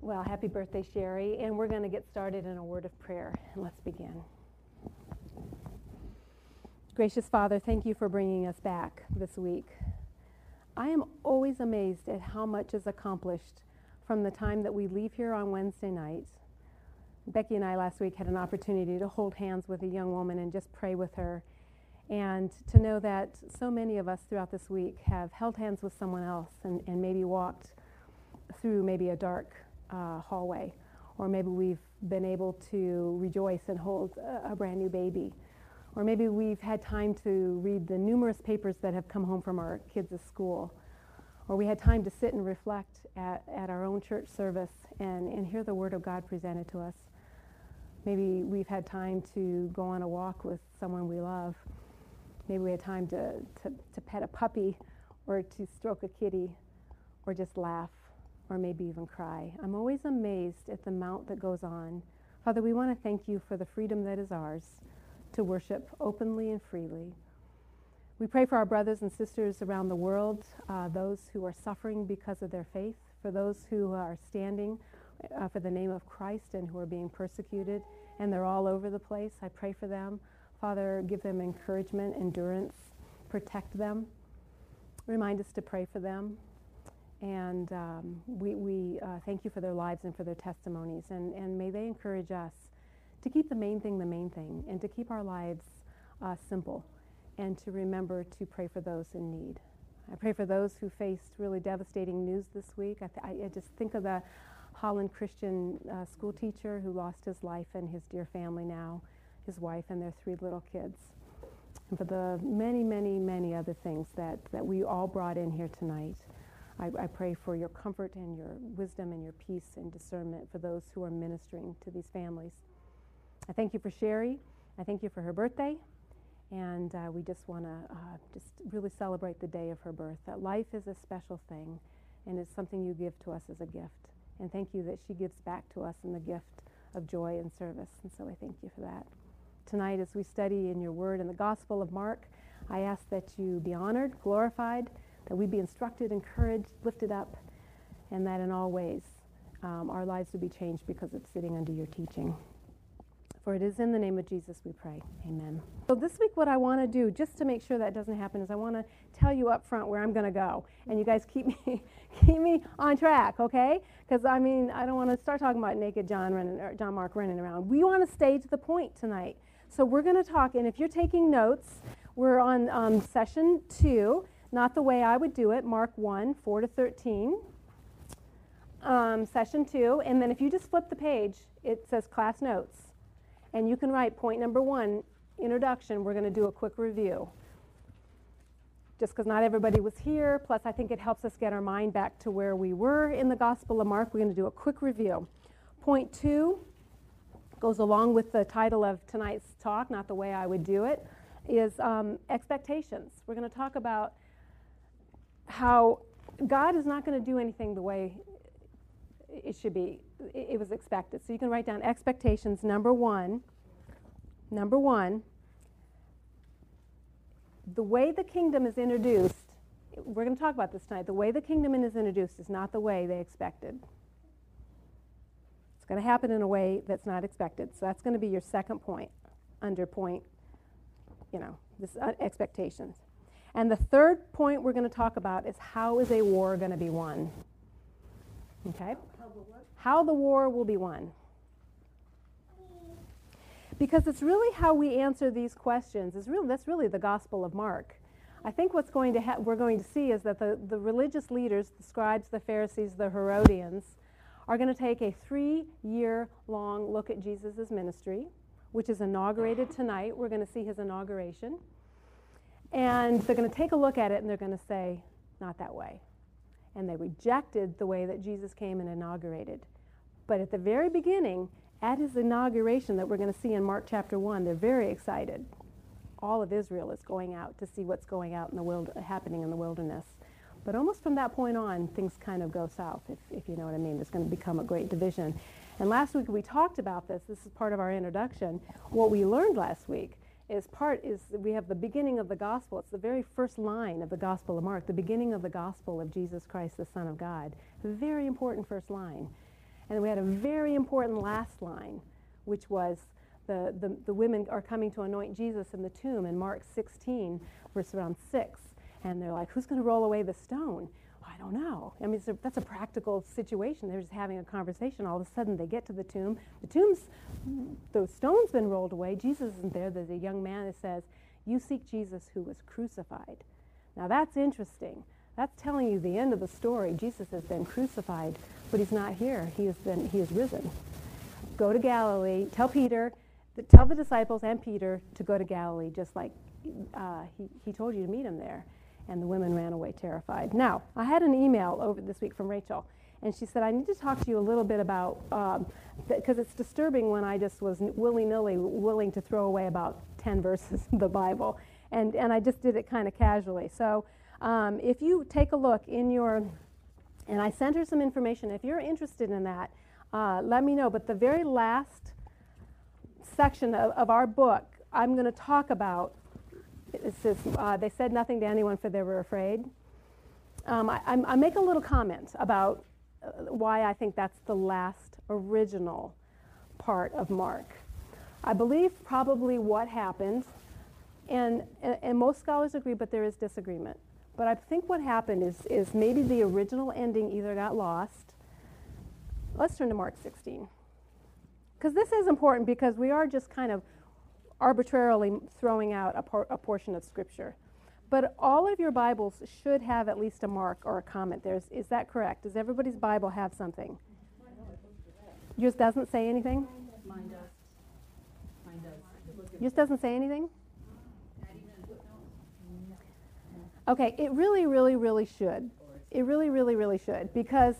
Well, happy birthday, Sherry. And we're going to get started in a word of prayer. And let's begin. Gracious Father, thank you for bringing us back this week. I am always amazed at how much is accomplished from the time that we leave here on Wednesday night. Becky and I last week had an opportunity to hold hands with a young woman and just pray with her. And to know that so many of us throughout this week have held hands with someone else and maybe walked through maybe a dark hallway, or maybe we've been able to rejoice and hold a brand new baby, or maybe we've had time to read the numerous papers that have come home from our kids' school, or we had time to sit and reflect at our own church service and hear the Word of God presented to us. Maybe we've had time to go on a walk with someone we love. Maybe we had time to pet a puppy, or to stroke a kitty, or just laugh, or maybe even cry. I'm always amazed at the amount that goes on. Father, we want to thank you for the freedom that is ours to worship openly and freely. We pray for our brothers and sisters around the world, those who are suffering because of their faith, for those who are standing for the name of Christ and who are being persecuted, and they're all over the place. I pray for them. Father, give them encouragement, endurance, protect them. Remind us to pray for them. And we thank you for their lives and for their testimonies. And may they encourage us to keep the main thing, and to keep our lives simple, and to remember to pray for those in need. I pray for those who faced really devastating news this week. I just think of the Holland Christian school teacher who lost his life, and his dear family now, his wife and their 3 little kids. And for the many, many, many other things that we all brought in here tonight. I pray for your comfort and your wisdom and your peace and discernment for those who are ministering to these families. I thank you for Sherry. I thank you for her birthday. And we just want to just really celebrate the day of her birth. That life is a special thing, and it's something you give to us as a gift. And thank you that she gives back to us in the gift of joy and service. And so I thank you for that. Tonight, as we study in your word in the Gospel of Mark, I ask that you be honored, glorified, that we be instructed, encouraged, lifted up, and that in all ways our lives would be changed because it's sitting under your teaching. For it is in the name of Jesus we pray. Amen. So this week what I want to do, just to make sure that doesn't happen, is I want to tell you up front where I'm going to go. And you guys keep me on track, okay? Because, I don't want to start talking about naked John Mark running around. We want to stay to the point tonight. So we're going to talk, and if you're taking notes, we're on session 2. Not the way I would do it, Mark 1, 4 to 13, session 2. And then if you just flip the page, it says class notes. And you can write point number 1, introduction. We're going to do a quick review. Just because not everybody was here, plus I think it helps us get our mind back to where we were in the Gospel of Mark. We're going to do a quick review. Point 2 goes along with the title of tonight's talk, not the way I would do it, is expectations. We're going to talk about how God is not going to do anything the way it should be. It was expected. So you can write down expectations. Number one, the way the kingdom is introduced, we're going to talk about this tonight, the way the kingdom is introduced is not the way they expected. It's going to happen in a way that's not expected. So that's going to be your second point, under point, this expectations. And the third point we're going to talk about is how is a war going to be won? Okay? How the war will be won. Because it's really how we answer these questions. That's really the Gospel of Mark. I think what's going to we're going to see is that the religious leaders, the scribes, the Pharisees, the Herodians, are going to take a 3-year-long look at Jesus' ministry, which is inaugurated tonight. We're going to see his inauguration. And they're going to take a look at it and they're going to say, not that way. And they rejected the way that Jesus came and inaugurated. But at the very beginning, at his inauguration that we're going to see in Mark chapter 1, they're very excited. All of Israel is going out to see what's going out in the happening in the wilderness. But almost from that point on, things kind of go south, if you know what I mean. There's going to become a great division. And last week we talked about this. This is part of our introduction. What we learned last week is we have the beginning of the gospel. It's the very first line of the Gospel of Mark, the beginning of the gospel of Jesus Christ, the Son of God. A very important first line. And we had a very important last line, which was the women are coming to anoint Jesus in the tomb in Mark 16, verse around 6. And they're like, who's going to roll away the stone? I don't know. I mean, that's a practical situation. They're just having a conversation. All of a sudden, they get to the tomb. The stone's been rolled away. Jesus isn't there. There's a young man that says, you seek Jesus who was crucified. Now, that's interesting. That's telling you the end of the story. Jesus has been crucified, but he's not here. He is risen. Go to Galilee. Tell the disciples and Peter to go to Galilee, just like he told you to meet him there. And the women ran away terrified. Now, I had an email over this week from Rachel, and she said, I need to talk to you a little bit about, because it's disturbing when I just was willy-nilly willing to throw away about 10 verses of the Bible, and I just did it kind of casually. So if you take a look in your, and I sent her some information, if you're interested in that, let me know. But the very last section of our book, I'm going to talk about. It says, they said nothing to anyone for they were afraid. I make a little comment about why I think that's the last original part of Mark. I believe probably what happened, and most scholars agree, but there is disagreement. But I think what happened is maybe the original ending either got lost. Let's turn to Mark 16. Because this is important, because we are just kind of arbitrarily throwing out a portion of Scripture. But all of your Bibles should have at least a mark or a comment. Is that correct? Does everybody's Bible have something? Yours doesn't say anything? Mine does. Yours doesn't say anything? Okay, it really, really, really should. It really, really, really should. Because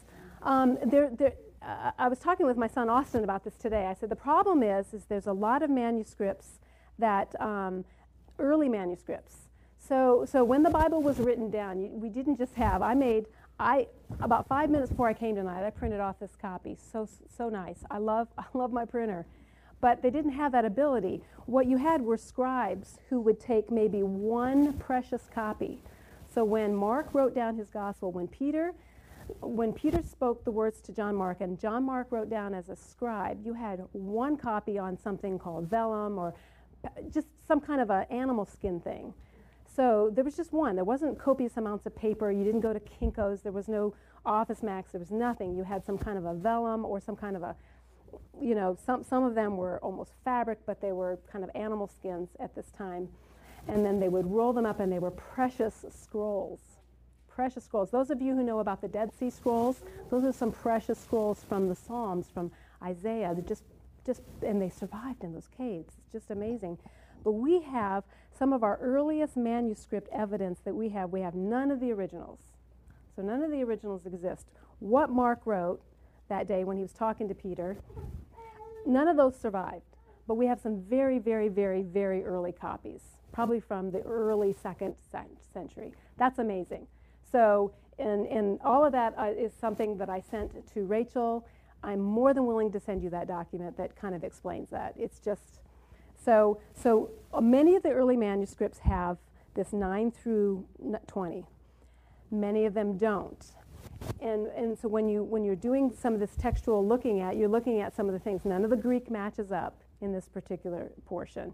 I was talking with my son Austin about this today. I said the problem is there's a lot of manuscripts that early manuscripts. So when the Bible was written down, we didn't just have. About 5 minutes before I came tonight, I printed off this copy. So nice. I love my printer, but they didn't have that ability. What you had were scribes who would take maybe one precious copy. So when Mark wrote down his gospel, when Peter spoke the words to John Mark, and John Mark wrote down as a scribe, you had one copy on something called vellum or just some kind of an animal skin thing. So there was just one. There wasn't copious amounts of paper. You didn't go to Kinko's. There was no Office Max. There was nothing. You had some kind of a vellum or some kind of a, some of them were almost fabric, but they were kind of animal skins at this time. And then they would roll them up, and they were precious scrolls. Precious scrolls. Those of you who know about the Dead Sea Scrolls, those are some precious scrolls from the Psalms, from Isaiah. And they survived in those caves. It's just amazing. But we have some of our earliest manuscript evidence that we have. We have none of the originals. So none of the originals exist. What Mark wrote that day when he was talking to Peter, none of those survived. But we have some very, very, very, very early copies, probably from the early 2nd century. That's amazing. So, and all of that is something that I sent to Rachel. I'm more than willing to send you that document that kind of explains that. It's just, so many of the early manuscripts have this 9 through 20. Many of them don't. And so when you're doing some of this textual you're looking at some of the things. None of the Greek matches up in this particular portion.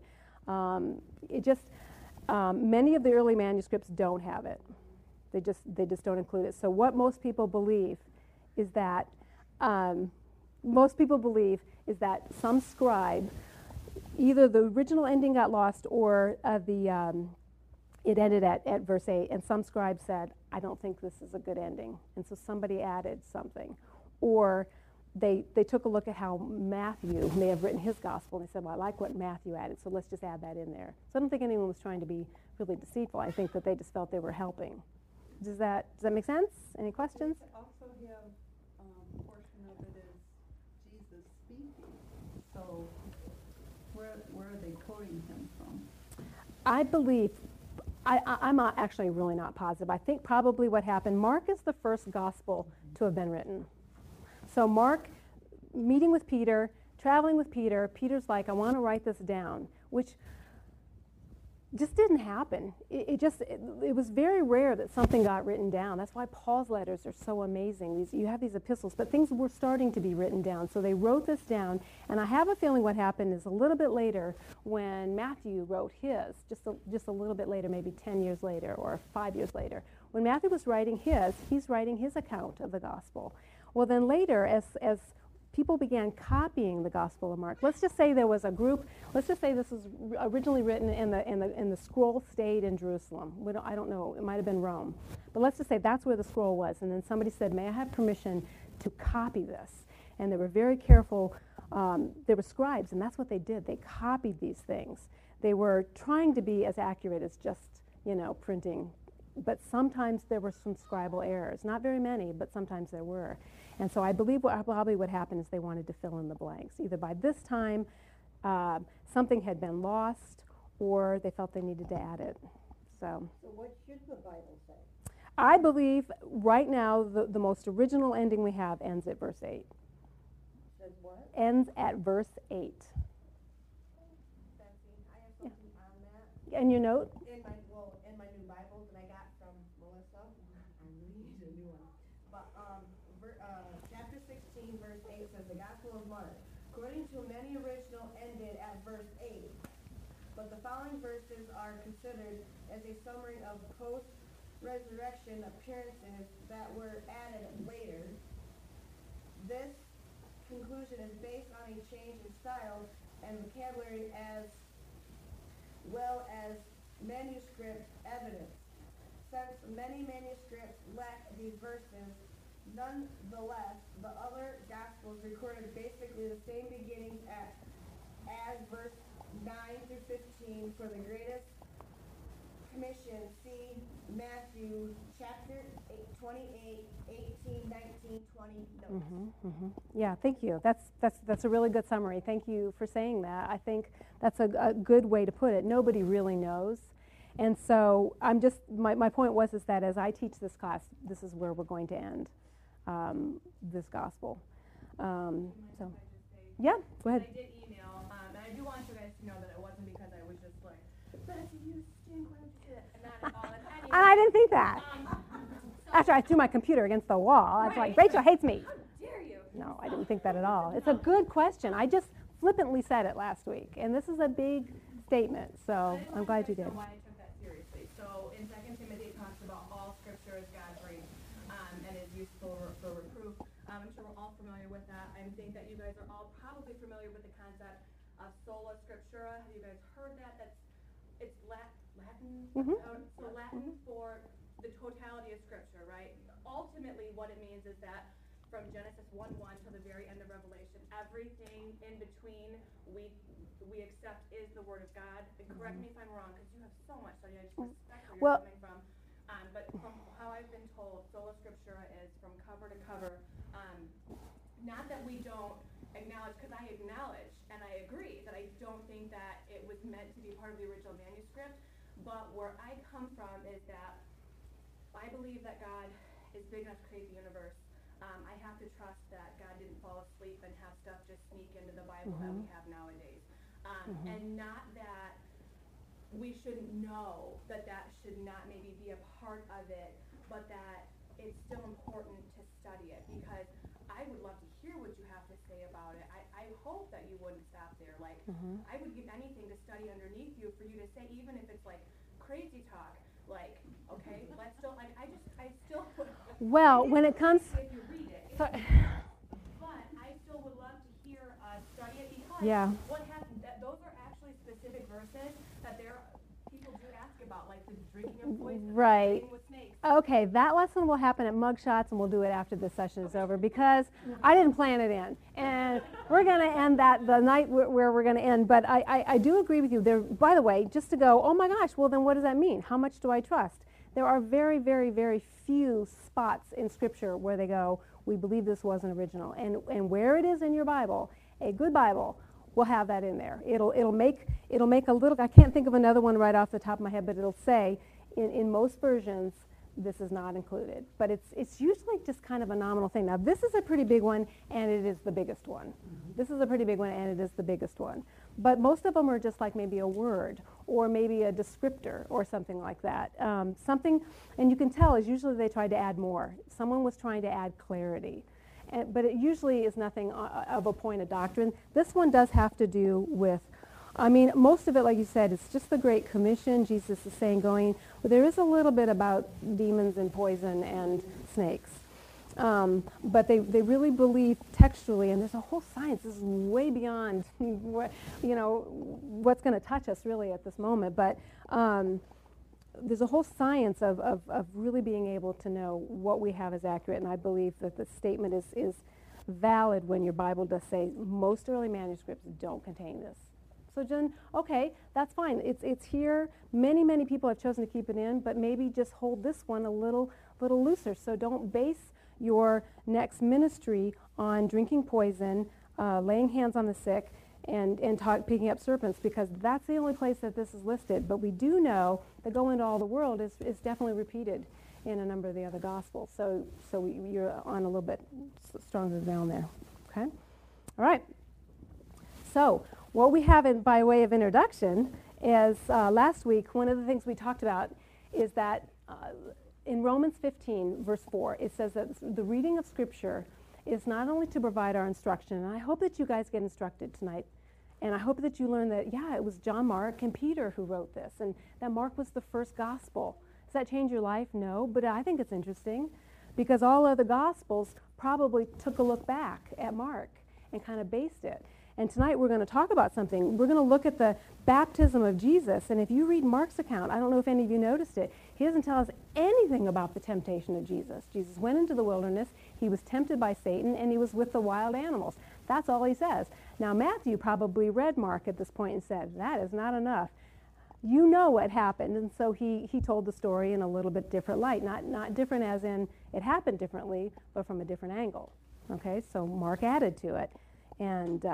Many of the early manuscripts don't have it. They just don't include it. So what most people believe is that some scribe, either the original ending got lost or it ended at verse 8, and some scribe said, I don't think this is a good ending. And so somebody added something. Or they took a look at how Matthew may have written his gospel, and they said, well, I like what Matthew added, so let's just add that in there. So I don't think anyone was trying to be really deceitful. I think that they just felt they were helping. Does that make sense? Any questions? I also have a portion of it is Jesus speaking. So where are they quoting him from? I believe, I'm not actually really not positive. I think probably what happened, Mark is the first gospel to have been written. So Mark, meeting with Peter, traveling with Peter, Peter's like, I want to write this down, which just didn't happen. It was very rare that something got written down. That's why Paul's letters are so amazing. You have these epistles, but things were starting to be written down. So they wrote this down, and I have a feeling what happened is a little bit later when Matthew wrote his, just a little bit later, maybe 10 years later or 5 years later. When Matthew was writing his, he's writing his account of the gospel. Well, then later, as people began copying the Gospel of Mark. Let's just say there was a group. Let's just say this was originally written in the scroll stayed in Jerusalem. I don't know. It might have been Rome, but let's just say that's where the scroll was. And then somebody said, "May I have permission to copy this?" And they were very careful. They were scribes, and that's what they did. They copied these things. They were trying to be as accurate as just printing. But sometimes there were some scribal errors. Not very many, but sometimes there were. And so I believe probably what happened is they wanted to fill in the blanks. Either by this time something had been lost, or they felt they needed to add it. So what should the Bible say? I believe right now the most original ending we have ends at verse 8. Says what? Ends at verse 8. Betsy, I have something on that. And your note? In my new Bible that I got from Melissa. I really need a new one. But chapter 16, verse 8 says, the Gospel of Mark, according to many original, ended at verse 8. But the following verses are considered as a summary of post-resurrection appearances that were added later. This conclusion is based on a change in style and vocabulary as well as manuscript evidence. Since many manuscripts lack these verses, nonetheless, the other Gospels recorded basically the same beginnings as verse 9 through 15 for the greatest commission. See Matthew chapter 28, 18, 19, 20 notes. Yeah, thank you. That's a really good summary. Thank you for saying that. I think that's a good way to put it. Nobody really knows. And so my point was is that as I teach this class, this is where we're going to end this gospel. So, yeah, go ahead. I did email, and I do want you guys to know that it wasn't because I was just like, Betsy, you stink, why don't you do that? And not at all. And I didn't think that. After I threw my computer against the wall, I was like, Rachel hates me. How dare you? No, I didn't think that at all. It's a good question. I just flippantly said it last week, and this is a big statement, so I'm glad you did. Why I took that seriously. So in 2 Timothy it talks about all scripture is God-breathed and is useful for reproof. I'm sure we're all familiar with that. I think that you guys are all probably familiar with the concept of sola scriptura. Have you guys heard that? It's Latin? So Latin for the totality of scripture, right? Ultimately what it means is that from Genesis 1:1 to the very end of Revelation, everything in between we accept is the Word of God. And correct me if I'm wrong, because you have so much study. I just respect where you're coming from. But from how I've been told, sola scriptura is from cover to cover. Not that we don't acknowledge, because I acknowledge and I agree that I don't think that it was meant to be part of the original manuscript. But where I come from is that I believe that God is big enough to create the universe. I have to trust that God didn't fall asleep and have stuff just sneak into the Bible that we have nowadays. And not that we shouldn't know that should not maybe be a part of it, but that it's still important to study it, because I would love to hear what you have to say about it. I hope that you wouldn't stop there. Like, I would give anything to study underneath you for you to say, even if it's like crazy talk, like, okay, let's still, like, I still Well, when it comes... if you read it. But I still would love to hear study it, because what happened, those are actually specific verses that people do ask about, like the drinking of poison, Right. with snakes. Okay, that lesson will happen at Mugshots, and we'll do it after this session is over, because I didn't plan it in. And we're going to end that the night where we're going to end. But I do agree with you. There, by the way, just to go, oh my gosh, well then what does that mean? How much do I trust? There are very, very, very few spots in Scripture where they go, we believe this wasn't original. And where it is in your Bible, a good Bible will have that in there. It'll make a little, I can't think of another one right off the top of my head, but it'll say, in most versions, this is not included. But it's usually just kind of a nominal thing. Now, this is a pretty big one, and it is the biggest one. This is a pretty big one, and it is the biggest one. But most of them are just like maybe a word or maybe a descriptor or something like that. Something, and you can tell is usually they tried to add more. Someone was trying to add clarity. But it usually is nothing of a point of doctrine. This one does have to do with, I mean, most of it, like you said, it's just the Great Commission. Jesus is saying going, well, there is a little bit about demons and poison and snakes. But they really believe textually, and there's a whole science. This is way beyond what, what's going to touch us really at this moment. But there's a whole science of really being able to know what we have is accurate, and I believe that the statement is valid when your Bible does say most early manuscripts don't contain this. So then, okay, that's fine. It's here. Many people have chosen to keep it in, but maybe just hold this one a little looser. So don't base your next ministry on drinking poison, laying hands on the sick, and picking up serpents, because that's the only place that this is listed. But we do know that go into all the world is definitely repeated in a number of the other Gospels. So you're on a little bit stronger ground there. Okay? All right. So what we have by way of introduction is last week, one of the things we talked about is that in Romans 15, verse 4, it says that the reading of Scripture is not only to provide our instruction, and I hope that you guys get instructed tonight, and I hope that you learn that, yeah, it was John Mark and Peter who wrote this, and that Mark was the first gospel. Does that change your life? No, but I think it's interesting, because all other gospels probably took a look back at Mark and kind of based it. And tonight we're going to talk about something. We're going to look at the baptism of Jesus. And if you read Mark's account, I don't know if any of you noticed it, he doesn't tell us anything about the temptation of Jesus. Jesus went into the wilderness, he was tempted by Satan, and he was with the wild animals. That's all he says. Now Matthew probably read Mark at this point and said, that is not enough. You know what happened. And so he told the story in a little bit different light. Not different as in it happened differently, but from a different angle. Okay, so Mark added to it. And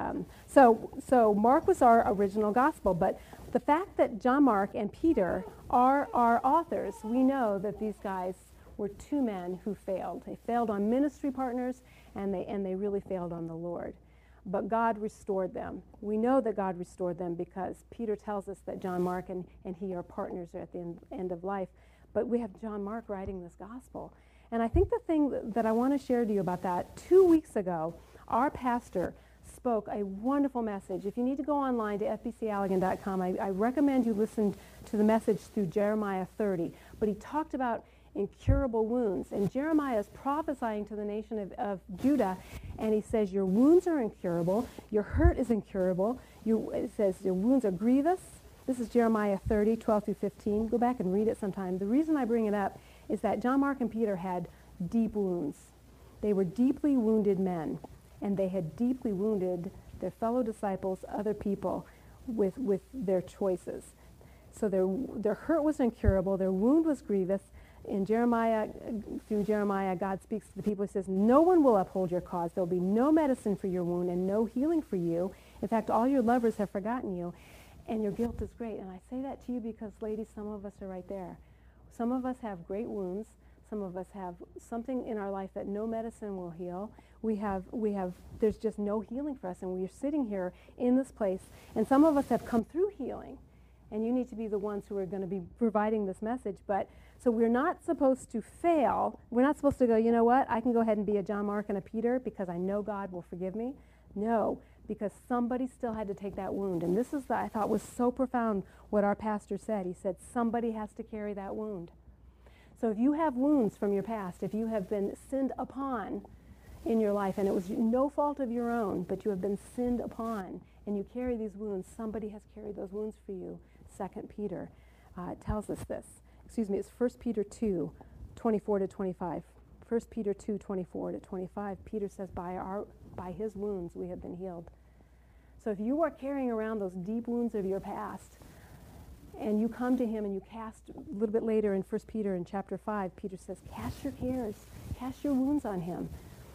so Mark was our original gospel, but the fact that John Mark and Peter are our authors, we know that these guys were two men who failed. They failed on ministry partners, and they really failed on the Lord. But God restored them. We know that God restored them because Peter tells us that John Mark and he are partners at the end of life. But we have John Mark writing this gospel. And I think the thing that I want to share to you about that, 2 weeks ago, our pastor spoke a wonderful message. If you need to go online to fbcallegan.com, I recommend you listen to the message through Jeremiah 30. But he talked about incurable wounds. And Jeremiah is prophesying to the nation of Judah, and he says, your wounds are incurable, your hurt is incurable, it says your wounds are grievous. This is Jeremiah 30, 12 through 15. Go back and read it sometime. The reason I bring it up is that John Mark and Peter had deep wounds. They were deeply wounded men. And they had deeply wounded their fellow disciples, other people, with their choices. So their hurt was incurable, their wound was grievous. In Jeremiah, through Jeremiah, God speaks to the people. He says, no one will uphold your cause. There will be no medicine for your wound and no healing for you. In fact, all your lovers have forgotten you, and your guilt is great. And I say that to you because, ladies, some of us are right there. Some of us have great wounds. Some of us have something in our life that no medicine will heal. There's just no healing for us, and we're sitting here in this place, and some of us have come through healing, and you need to be the ones who are going to be providing this message. But so we're not supposed to fail. We're not supposed to go, you know what, I can go ahead and be a John Mark and a Peter because I know God will forgive me. No, because somebody still had to take that wound. And this is, I thought, was so profound what our pastor said. He said, somebody has to carry that wound. So if you have wounds from your past, if you have been sinned upon in your life, and it was no fault of your own, but you have been sinned upon, and you carry these wounds, somebody has carried those wounds for you. 2 Peter tells us this. Excuse me, it's 1 Peter 2, 24 to 25. 1 Peter 2, 24 to 25, Peter says, by his wounds we have been healed. So if you are carrying around those deep wounds of your past, and you come to him and you cast, a little bit later in 1 Peter in chapter 5, Peter says, cast your cares, cast your wounds on him.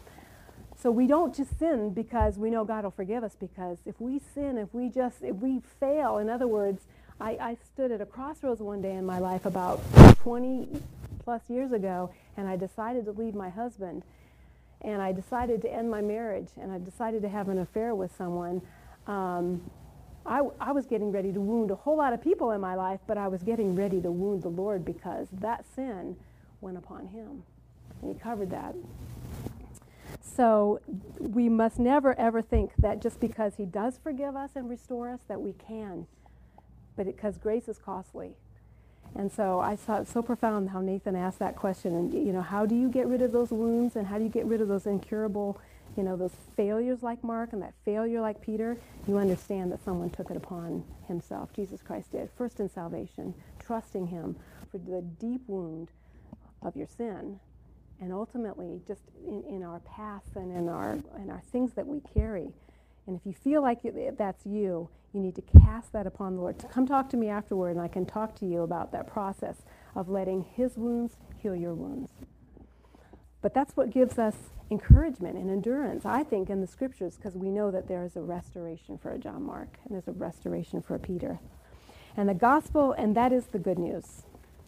So we don't just sin because we know God will forgive us, because if we sin, if we fail, in other words, I stood at a crossroads one day in my life about 20 plus years ago, and I decided to leave my husband, and I decided to end my marriage, and I decided to have an affair with someone. I was getting ready to wound a whole lot of people in my life, but I was getting ready to wound the Lord because that sin went upon him. And he covered that. So we must never, ever think that just because he does forgive us and restore us that we can. But because grace is costly. And so I thought it so profound how Nathan asked that question. And, how do you get rid of those wounds and how do you get rid of those incurable, those failures like Mark and that failure like Peter? You understand that someone took it upon himself. Jesus Christ did. First in salvation, trusting him for the deep wound of your sin. And ultimately, just in our past and in our things that we carry. And if you feel like that's you need to cast that upon the Lord. Come talk to me afterward, and I can talk to you about that process of letting his wounds heal your wounds. But that's what gives us encouragement and endurance, I think, in the Scriptures, because we know that there is a restoration for a John Mark, and there's a restoration for a Peter. And the gospel, and that is the good news.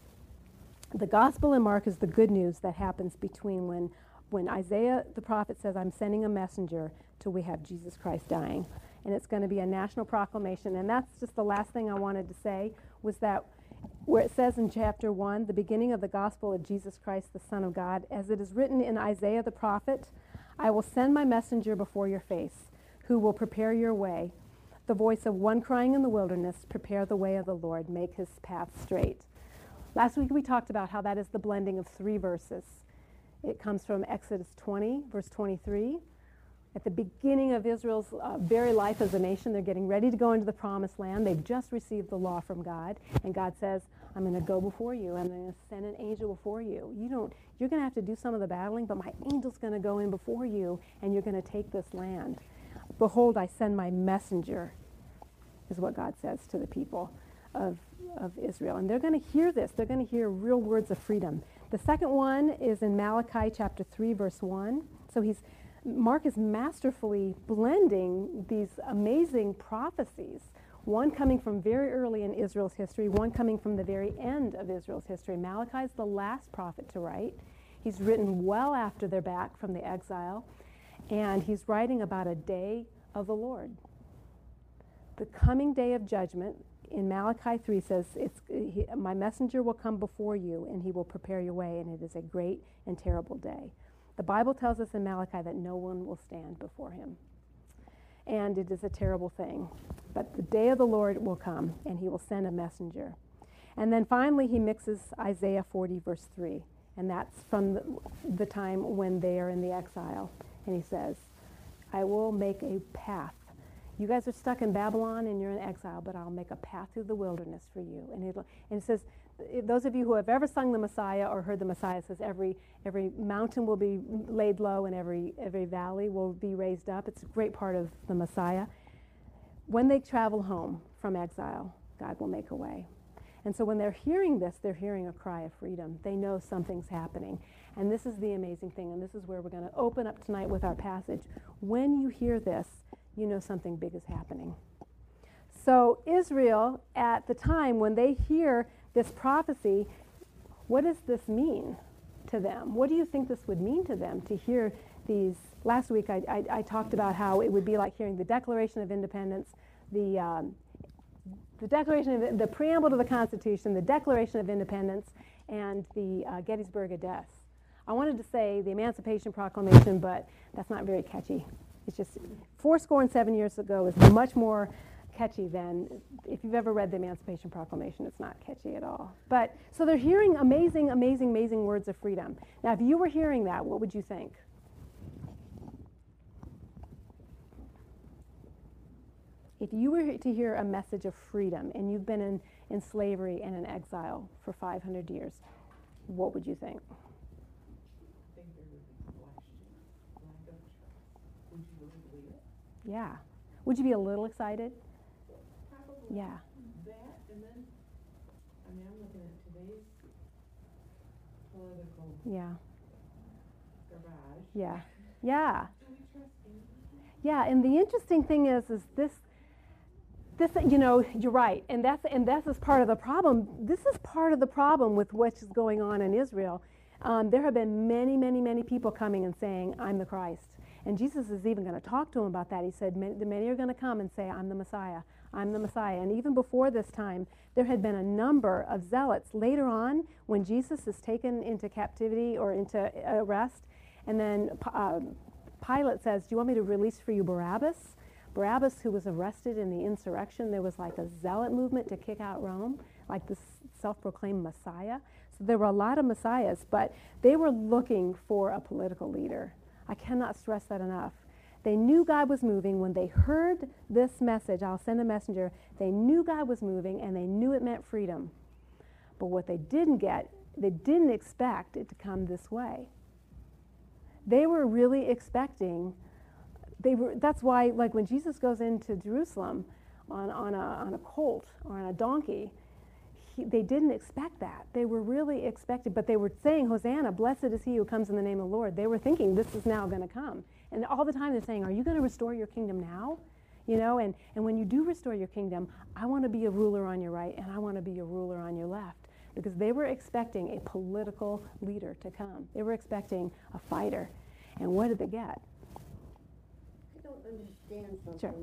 The gospel in Mark is the good news that happens between when Isaiah the prophet says, I'm sending a messenger, till we have Jesus Christ dying. And it's going to be a national proclamation. And that's just the last thing I wanted to say, was that where it says in chapter 1, the beginning of the gospel of Jesus Christ, the Son of God, as it is written in Isaiah the prophet, I will send my messenger before your face, who will prepare your way. The voice of one crying in the wilderness, prepare the way of the Lord, make his path straight. Last week we talked about how that is the blending of 3 verses. It comes from Exodus 20, verse 23. At the beginning of Israel's very life as a nation, they're getting ready to go into the promised land. They've just received the law from God. And God says, I'm going to go before you. I'm going to send an angel before you. You're going to have to do some of the battling, but my angel's going to go in before you, and you're going to take this land. Behold, I send my messenger, is what God says to the people of Israel. And they're going to hear this. They're going to hear real words of freedom. The second one is in Malachi chapter 3, verse 1. So Mark is masterfully blending these amazing prophecies, one coming from very early in Israel's history, one coming from the very end of Israel's history. Malachi is the last prophet to write. He's written well after they're back from the exile, and he's writing about a day of the Lord. The coming day of judgment in Malachi 3 says, my messenger will come before you, and he will prepare your way, and it is a great and terrible day. The Bible tells us in Malachi that no one will stand before him. And it is a terrible thing. But the day of the Lord will come, and he will send a messenger. And then finally, he mixes Isaiah 40, verse 3. And that's from the time when they are in the exile. And he says, I will make a path. You guys are stuck in Babylon and you're in exile, but I'll make a path through the wilderness for you. And it says, those of you who have ever sung the Messiah or heard the Messiah, says every mountain will be laid low and every valley will be raised up. It's a great part of the Messiah. When they travel home from exile, God will make a way. And so when they're hearing this, they're hearing a cry of freedom. They know something's happening. And this is the amazing thing, and this is where we're going to open up tonight with our passage. When you hear this, you know something big is happening. So Israel, at the time when they hear this prophecy, what does this mean to them? What do you think this would mean to them to hear these? Last week I talked about how it would be like hearing the Declaration of Independence, the Declaration of the preamble to the Constitution, the Declaration of Independence, and the Gettysburg Address. I wanted to say the Emancipation Proclamation, but that's not very catchy. It's just 7 years ago is much more catchy than, if you've ever read the Emancipation Proclamation, it's not catchy at all. But so they're hearing amazing, amazing, amazing words of freedom. Now, if you were hearing that, what would you think? If you were to hear a message of freedom and you've been in slavery and in exile for 500 years, what would you think? I think there would be question, lack of trust. Would you really believe it? Yeah. Would you be a little excited? Probably. Yeah. That, and then, I'm looking at today's political Yeah. garage. Yeah. Yeah. Do we trust anybody? Yeah, and the interesting thing is this, you're right, and that's is part of the problem. This is part of the problem with what's going on in Israel. There have been many, many, many people coming and saying, I'm the Christ. And Jesus is even going to talk to them about that. He said, many are going to come and say, I'm the Messiah. I'm the Messiah. And even before this time, there had been a number of zealots. Later on, when Jesus is taken into captivity or into arrest, and then Pilate says, do you want me to release for you Barabbas? Barabbas, who was arrested in the insurrection, there was like a zealot movement to kick out Rome, like this self-proclaimed Messiah. So there were a lot of messiahs, but they were looking for a political leader. I cannot stress that enough. They knew God was moving. When they heard this message, I'll send a messenger, they knew God was moving and they knew it meant freedom. But what they didn't get, they didn't expect it to come this way. They were really expecting, that's why, like when Jesus goes into Jerusalem on a colt or on a donkey, they didn't expect that. They were really expecting, but they were saying, Hosanna, blessed is he who comes in the name of the Lord. They were thinking this is now going to come. And all the time they're saying, are you going to restore your kingdom now? You know, and when you do restore your kingdom, I want to be a ruler on your right and I want to be a ruler on your left. Because they were expecting a political leader to come. They were expecting a fighter. And what did they get? I don't understand something. Sure.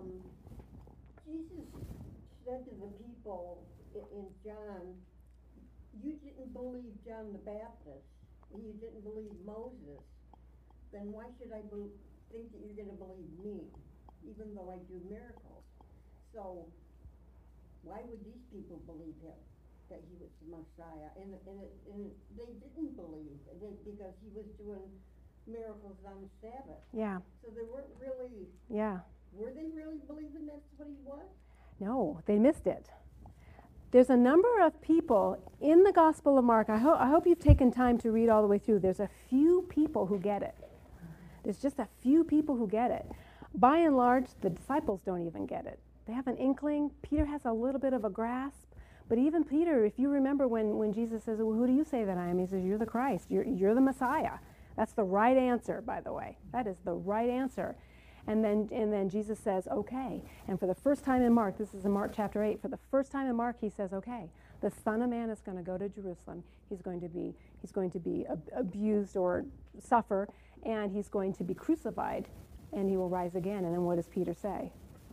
Jesus said to the people in John, you didn't believe John the Baptist, and you didn't believe Moses, then why should I think that you're going to believe me, even though I do miracles? So why would these people believe him, that he was the Messiah? And they didn't believe because he was doing miracles on the Sabbath. Yeah. So they weren't really, Yeah. were they really believing that's what he was? No, they missed it. There's a number of people in the Gospel of Mark. I hope you've taken time to read all the way through. There's a few people who get it. There's just a few people who get it. By and large, the disciples don't even get it. They have an inkling. Peter has a little bit of a grasp. But even Peter, if you remember when Jesus says, well, who do you say that I am? He says, you're the Christ. You're the Messiah. That's the right answer, by the way. That is the right answer. And then Jesus says, okay. And for the first time in Mark, this is in Mark chapter 8, for the first time in Mark, he says, okay, the Son of Man is going to go to Jerusalem. He's going to be abused or suffer, and he's going to be crucified, and he will rise again. And then what does Peter say?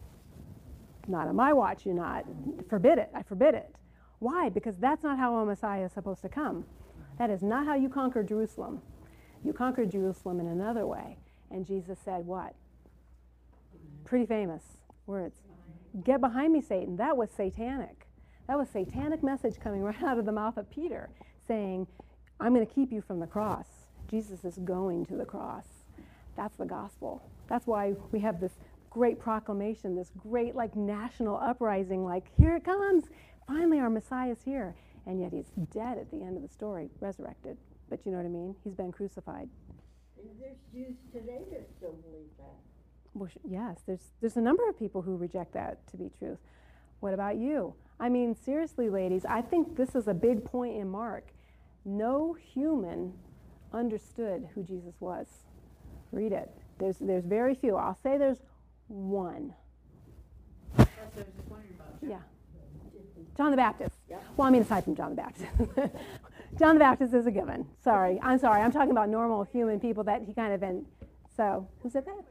Not on my watch, you not. Forbid it. I forbid it. Why? Because that's not how a Messiah is supposed to come. That is not how you conquer Jerusalem. You conquer Jerusalem in another way. And Jesus said what? Pretty famous words. Get behind me, Satan. That was satanic. That was satanic message coming right out of the mouth of Peter, saying, I'm going to keep you from the cross. Jesus is going to the cross. That's the gospel. That's why we have this great proclamation, this great national uprising, here it comes. Finally, our Messiah's here. And yet he's dead at the end of the story, resurrected. But you know what I mean? He's been crucified. And there's Jews today that still believe that. Well, yes, there's a number of people who reject that to be truth. What about you? I mean, seriously, ladies, I think this is a big point in Mark. No human understood who Jesus was. Read it. There's very few. I'll say there's one. That's what I was just wondering about. Yeah. John the Baptist. Yeah. Well, I mean, aside from John the Baptist. John the Baptist is a given. Sorry. I'm talking about normal human people that he kind of So, who said that?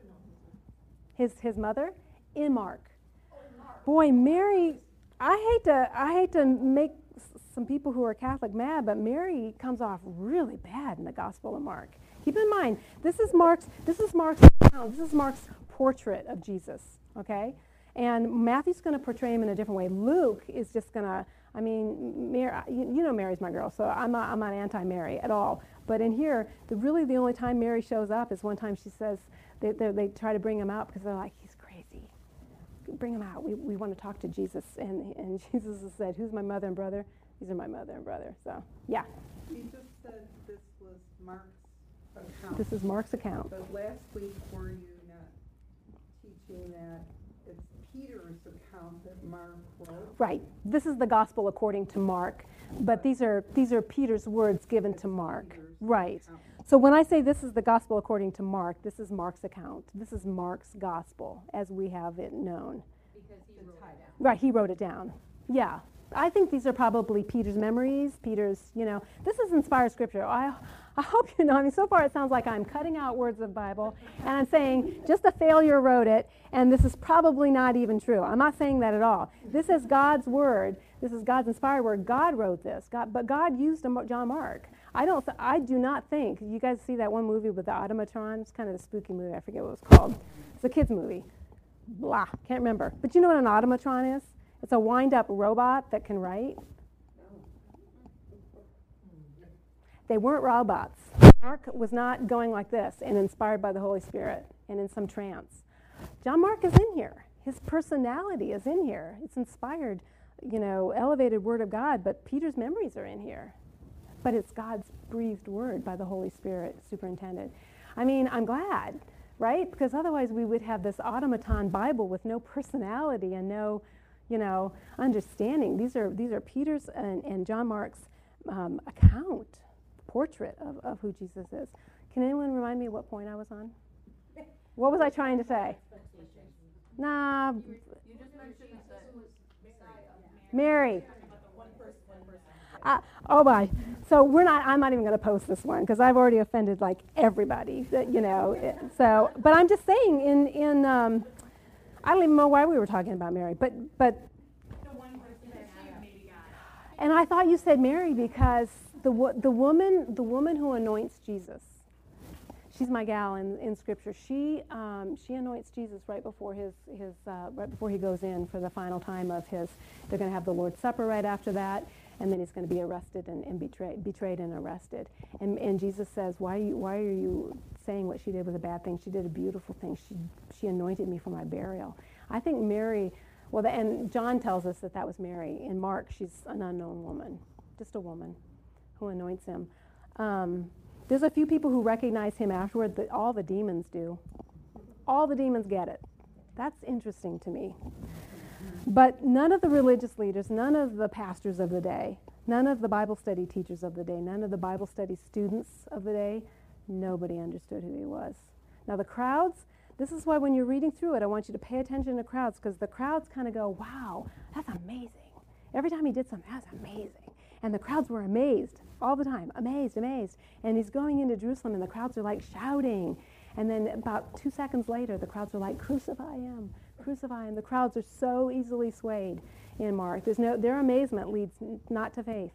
His mother? In Mark. Boy, Mary, I hate to make some people who are Catholic mad, but Mary comes off really bad in the Gospel of Mark. Keep in mind, this is Mark's account. This is Mark's portrait of Jesus, okay? And Matthew's going to portray him in a different way. Luke is just going to, Mary, you know Mary's my girl, so I'm not anti-Mary at all. But in here, the only time Mary shows up is one time she says, they try to bring him out because they're like, he's crazy. Bring him out. We want to talk to Jesus. And Jesus has said, who's my mother and brother? These are my mother and brother. So, yeah. Jesus said this was Mark's account. This is Mark's account. But last week, were you not teaching that it's Peter's account that Mark wrote? Right. This is the gospel according to Mark. But these are Peter's words given to Mark. Peter's Right. account. So when I say this is the gospel according to Mark, this is Mark's account. This is Mark's gospel as we have it known. Because he wrote it down. Right, he wrote it down. Yeah. I think these are probably Peter's memories. Peter's, this is inspired scripture. I hope you know. I mean, so far it sounds like I'm cutting out words of the Bible, and I'm saying just a failure wrote it, and this is probably not even true. I'm not saying that at all. This is God's word. This is God's inspired word. God wrote this, but God used John Mark. I do not think, you guys see that one movie with the automaton? It's kind of a spooky movie. I forget what it was called. It's a kid's movie. Blah, can't remember. But you know what an automaton is? It's a wind-up robot that can write. They weren't robots. Mark was not going like this and inspired by the Holy Spirit and in some trance. John Mark is in here. His personality is in here. It's inspired, elevated word of God, but Peter's memories are in here. But it's God's breathed word by the Holy Spirit superintended. I mean, I'm glad, right? Because otherwise we would have this automaton Bible with no personality and no, understanding. These are Peter's and John Mark's portrait of who Jesus is. Can anyone remind me what point I was on? What was I trying to say? Nah. You just mentioned Mary. Oh my! So I'm not even going to post this one because I've already offended like everybody. So, but I'm just saying I don't even know why we were talking about Mary, but. The one person that maybe got it. And I thought you said Mary because the woman who anoints Jesus. She's my gal in Scripture. She anoints Jesus right before right before he goes in for the final time of his. They're going to have the Lord's Supper right after that, and then he's going to be arrested and betrayed and arrested. And Jesus says, why are you saying what she did was a bad thing? She did a beautiful thing. She anointed me for my burial. I think Mary. Well, and John tells us that was Mary. In Mark, she's an unknown woman, just a woman who anoints him. There's a few people who recognize him afterward, but all the demons do. All the demons get it. That's interesting to me. But none of the religious leaders, none of the pastors of the day, none of the Bible study teachers of the day, none of the Bible study students of the day, nobody understood who he was. Now the crowds, this is why when you're reading through it, I want you to pay attention to crowds, because the crowds kind of go, wow, that's amazing. Every time he did something, that's amazing. And the crowds were amazed all the time, amazed. And he's going into Jerusalem, and the crowds are like shouting. And then about 2 seconds later, the crowds are like, crucify him, crucify him. The crowds are so easily swayed in Mark. Their amazement leads not to faith.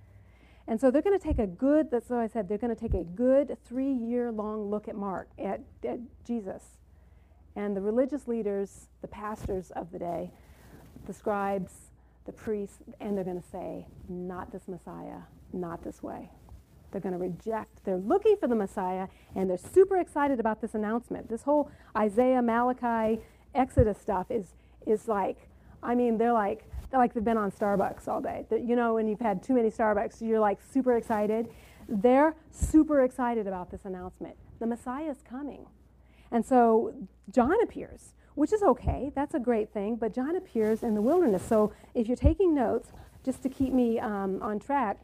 And so they're going to take that's what I said, they're going to take a good 3-year-long look at Mark, at Jesus. And the religious leaders, the pastors of the day, the scribes, the priests, and they're going to say, not this Messiah, not this way. They're going to reject. They're looking for the Messiah, and they're super excited about this announcement. This whole Isaiah, Malachi, Exodus stuff is like, I mean, they're like they've been on Starbucks all day. When you've had too many Starbucks, you're like super excited. They're super excited about this announcement. The Messiah is coming. And so John appears, which is okay. That's a great thing. But John appears in the wilderness. So if you're taking notes, just to keep me on track,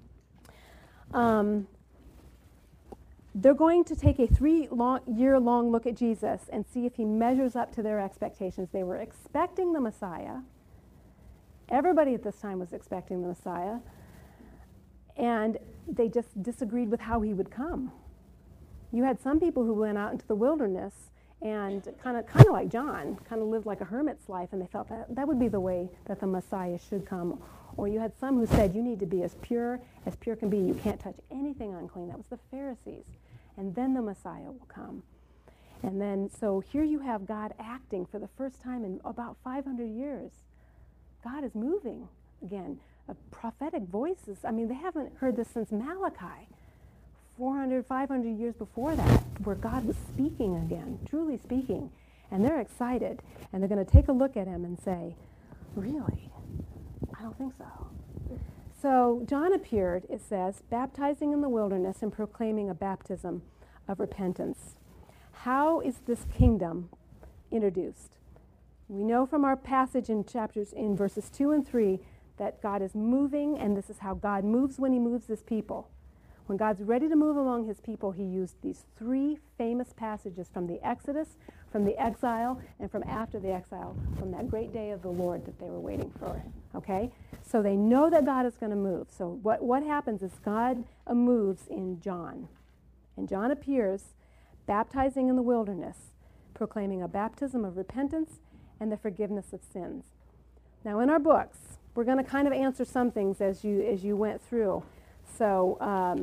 they're going to take a 3-year-long look at Jesus and see if he measures up to their expectations. They were expecting the Messiah. Everybody at this time was expecting the Messiah. And they just disagreed with how he would come. You had some people who went out into the wilderness and kind of like John, kind of lived like a hermit's life, and they felt that would be the way that the Messiah should come. Or you had some who said, you need to be as pure can be. You can't touch anything unclean. That was the Pharisees. And then the Messiah will come. And then, so here you have God acting for the first time in about 500 years. God is moving again. Prophetic voices. I mean, they haven't heard this since Malachi. 400, 500 years before that, where God was speaking again, truly speaking. And they're excited. And they're going to take a look at him and say, really? I don't think so. So John appeared, it says, baptizing in the wilderness and proclaiming a baptism of repentance. How is this kingdom introduced? We know from our passage in verses 2 and 3 that God is moving, and this is how God moves when he moves his people. When God's ready to move among his people, he used these three famous passages from the Exodus, from the exile, and from after the exile, from that great day of the Lord that they were waiting for. Okay? So they know that God is going to move. So what happens is God moves in John. And John appears baptizing in the wilderness, proclaiming a baptism of repentance and the forgiveness of sins. Now in our books, we're going to kind of answer some things as you went through. So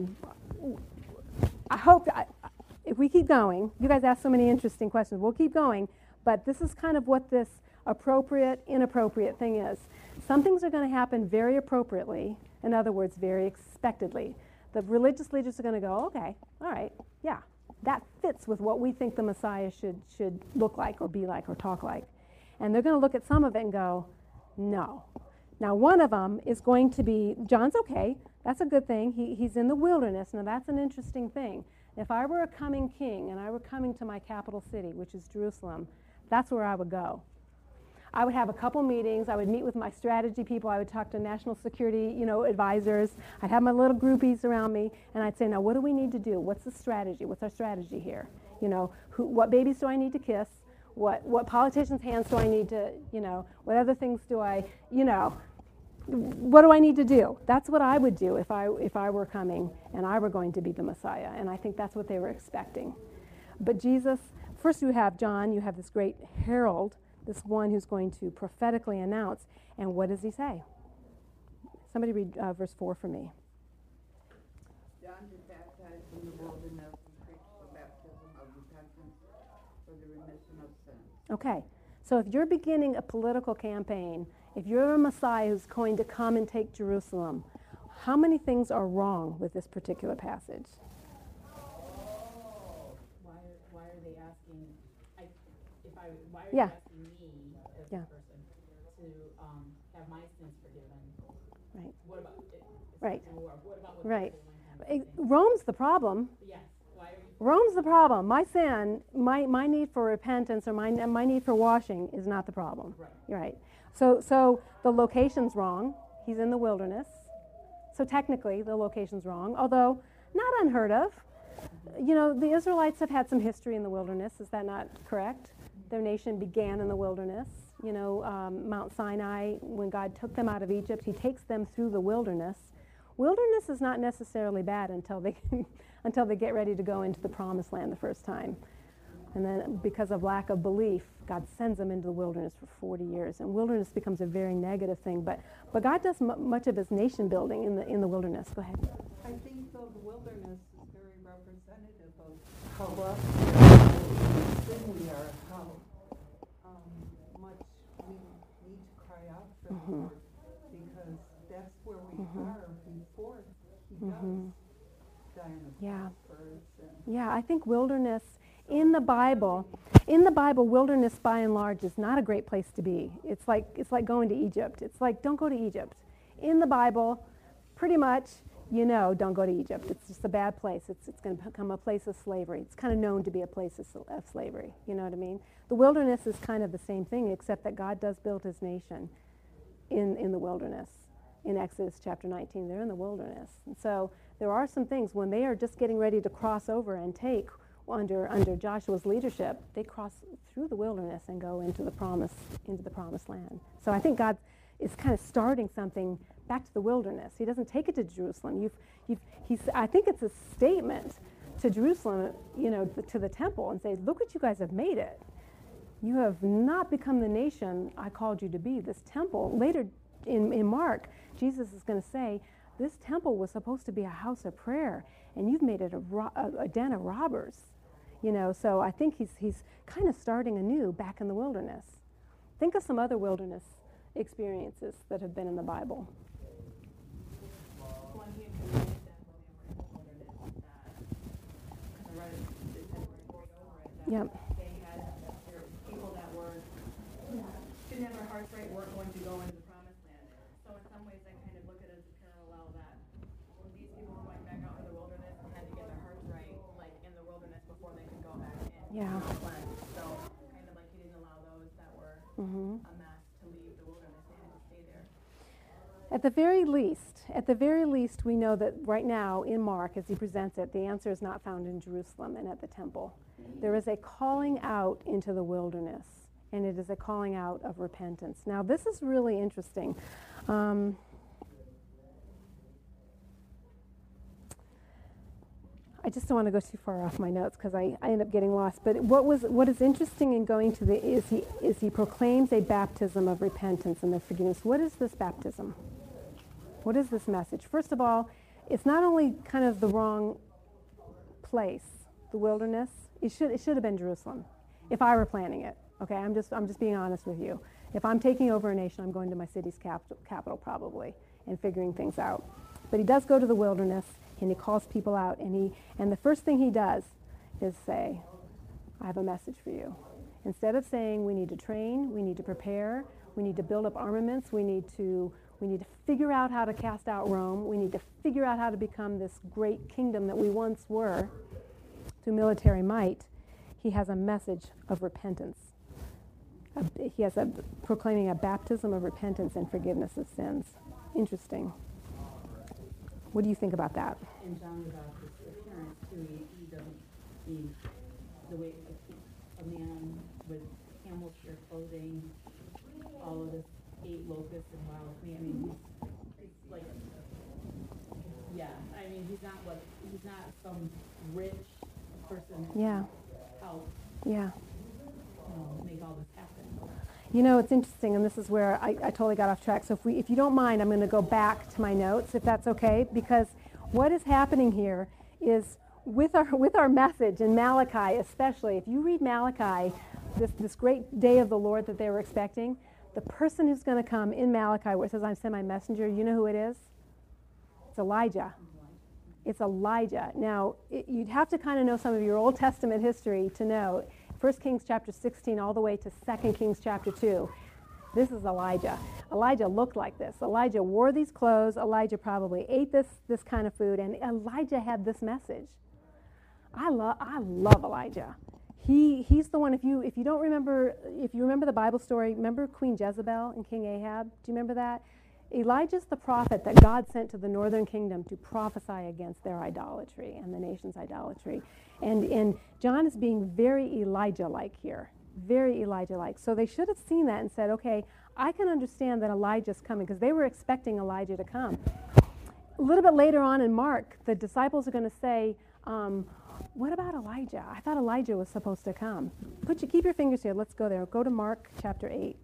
I hope if we keep going, you guys ask so many interesting questions. We'll keep going, but this is kind of what this appropriate, inappropriate thing is. Some things are going to happen very appropriately, in other words, very expectedly. The religious leaders are going to go, okay, all right, yeah, that fits with what we think the Messiah should look like or be like or talk like. And they're going to look at some of it and go, no. Now, one of them is going to be, John's okay, that's a good thing. He's in the wilderness. Now, that's an interesting thing. If I were a coming king and I were coming to my capital city, which is Jerusalem, that's where I would go. I would have a couple meetings. I would meet with my strategy people. I would talk to national security, advisors. I'd have my little groupies around me, and I'd say, now, what do we need to do? What's the strategy? What's our strategy here? What babies do I need to kiss? What politicians' hands do I need to, what other things do I, what do I need to do? That's what I would do if I were coming and I were going to be the Messiah. And I think that's what they were expecting. But Jesus, first you have John, you have this great herald, this one who's going to prophetically announce. And what does he say? Somebody read verse 4 for me. John did baptize in the wilderness and preached the baptism of repentance for the remission of sins. Okay, so if you're beginning a political campaign, if you're a Messiah who's going to come and take Jerusalem, how many things are wrong with this particular passage? Why are they asking? Why are Yeah. they asking me as Yeah. a person to have my sins forgiven? Right. What about Right. What about what Right. kind of thing? Rome's the problem. Yes. Why are you? Rome's the problem. My sin, my need for repentance or my need for washing is not the problem. Right. You're right. So the location's wrong. He's in the wilderness. So technically the location's wrong, although not unheard of. The Israelites have had some history in the wilderness. Is that not correct? Their nation began in the wilderness. Mount Sinai, when God took them out of Egypt, he takes them through the wilderness. Wilderness is not necessarily bad until they get ready to go into the promised land the first time. And then because of lack of belief, God sends them into the wilderness for 40 years. And wilderness becomes a very negative thing. But God does much of his nation building in the wilderness. Go ahead. I think, though, the wilderness is very representative of how lost sin we are, how much we need to cry out for the Lord, because that's where we are before he does die on the Yeah. cross for us. And Yeah, I think wilderness in the Bible, wilderness by and large is not a great place to be. It's like going to Egypt. It's like, don't go to Egypt. In the Bible, pretty much, don't go to Egypt. It's just a bad place. It's going to become a place of slavery. It's kind of known to be a place of slavery. You know what I mean? The wilderness is kind of the same thing, except that God does build his nation in the wilderness. In Exodus chapter 19, they're in the wilderness. And so there are some things when they are just getting ready to cross over and take under Joshua's leadership, they cross through the wilderness and go into the promised land. So I think God is kind of starting something back to the wilderness. He doesn't take it to Jerusalem. I think it's a statement to Jerusalem, to the temple, and say, look what you guys have made it. You have not become the nation I called you to be. This temple, later in Mark, Jesus is going to say, this temple was supposed to be a house of prayer, and you've made it a den of robbers. So I think he's kind of starting anew back in the wilderness. Think of some other wilderness experiences that have been in the Bible. One he introduced them when they were in the wilderness, because I read it said over it, Yep. they had their people that didn't have their hearts right, weren't going to go into the promised land. So in some ways I kind of look at it as a parallel that when these people were going back out into the wilderness and had to get their hearts right, like in the wilderness before they could go back in. Yeah. The promised land. So kind of like he didn't allow those that were a mess to leave the wilderness, they had to stay there. At the very least, we know that right now in Mark, as he presents it, the answer is not found in Jerusalem and at the temple. There is a calling out into the wilderness, and it is a calling out of repentance. Now, this is really interesting. I just don't want to go too far off my notes because I end up getting lost. But what is interesting in going to is he proclaims a baptism of repentance and the forgiveness. What is this baptism? What is this message? First of all, it's not only kind of the wrong place, the wilderness. It should have been Jerusalem, if I were planning it. Okay, I'm just being honest with you. If I'm taking over a nation, I'm going to my city's capital probably and figuring things out. But he does go to the wilderness and he calls people out, and the first thing he does is say, "I have a message for you." Instead of saying we need to train, we need to prepare, we need to build up armaments, we need to figure out how to cast out Rome, we need to figure out how to become this great kingdom that we once were through military might, he has a message of repentance. He has proclaiming a baptism of repentance and forgiveness of sins. Interesting. What do you think about that? And John about his appearance too, he doesn't, the way a man with camel hair clothing, all of this 8 locusts and wild meat. I mean, he's like, yeah. I mean, he's not some rich person that Yeah. can help make all this happen. You know, it's interesting, and this is where I totally got off track. So if you don't mind, I'm going to go back to my notes, if that's okay, because what is happening here is with our message in Malachi, especially, if you read Malachi, this great day of the Lord that they were expecting, the person who's going to come in Malachi, where it says, "I send my messenger," you know who it is? It's Elijah. It's Elijah. Now, you'd have to kind of know some of your Old Testament history to know 1 Kings chapter 16 all the way to 2 Kings chapter 2. This is Elijah. Elijah looked like this. Elijah wore these clothes. Elijah probably ate this kind of food. And Elijah had this message. I love Elijah. He's the one, if you remember the Bible story, remember Queen Jezebel and King Ahab? Do you remember that? Elijah's the prophet that God sent to the northern kingdom to prophesy against their idolatry and the nation's idolatry. And John is being very Elijah-like here, very Elijah-like. So they should have seen that and said, okay, I can understand that Elijah's coming, because they were expecting Elijah to come. A little bit later on in Mark, the disciples are going to say, what about Elijah? I thought Elijah was supposed to come. Keep your fingers here. Let's go there. Go to Mark chapter 8.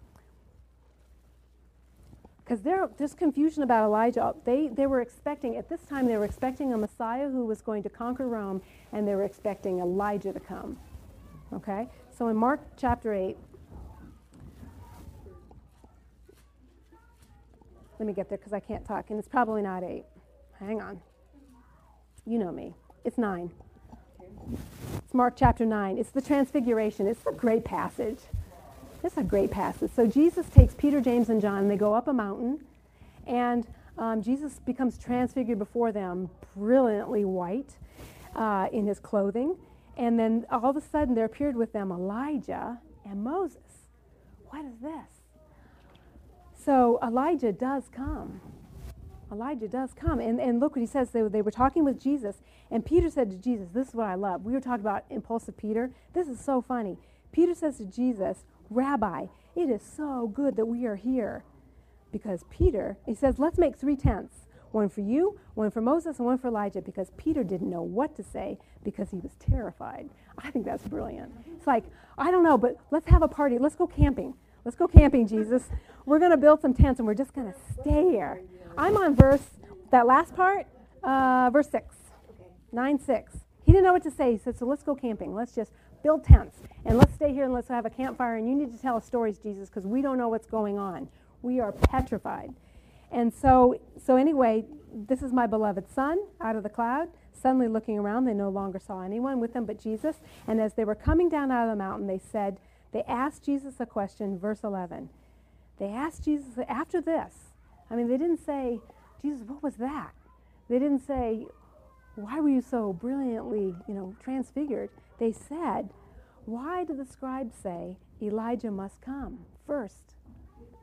Because there's confusion about Elijah. They were expecting, at this time, they were expecting a Messiah who was going to conquer Rome, and they were expecting Elijah to come. Okay? So in Mark chapter 8, let me get there because I can't talk, and it's probably not 8. Hang on. You know me. It's 9. It's Mark chapter 9. It's the Transfiguration. It's a great passage. It's a great passage. So Jesus takes Peter, James, and John, and they go up a mountain, and Jesus becomes transfigured before them, brilliantly white in his clothing. And then all of a sudden there appeared with them Elijah and Moses. What is this? So Elijah does come. Elijah does come. And look what he says. They were talking with Jesus, and Peter said to Jesus, this is what I love. We were talking about impulsive Peter. This is so funny. Peter says to Jesus, "Rabbi, it is so good that we are here." Because Peter, he says, let's make 3 tents. One for you, one for Moses, and one for Elijah, because Peter didn't know what to say because he was terrified. I think that's brilliant. It's like, I don't know, but let's have a party. Let's go camping. Let's go camping, Jesus. We're going to build some tents, and we're just going to stay here. I'm on that last part, verse 6, 9:6. He didn't know what to say. He said, so let's go camping. Let's just build tents, and let's stay here, and let's have a campfire, and you need to tell us stories, Jesus, because we don't know what's going on. We are petrified. And so anyway, this is my beloved son out of the cloud. Suddenly looking around, they no longer saw anyone with them but Jesus. And as they were coming down out of the mountain, they asked Jesus a question, verse 11. They asked Jesus, after this, I mean, they didn't say, Jesus, what was that? They didn't say, why were you so brilliantly, transfigured? They said, why do the scribes say Elijah must come first?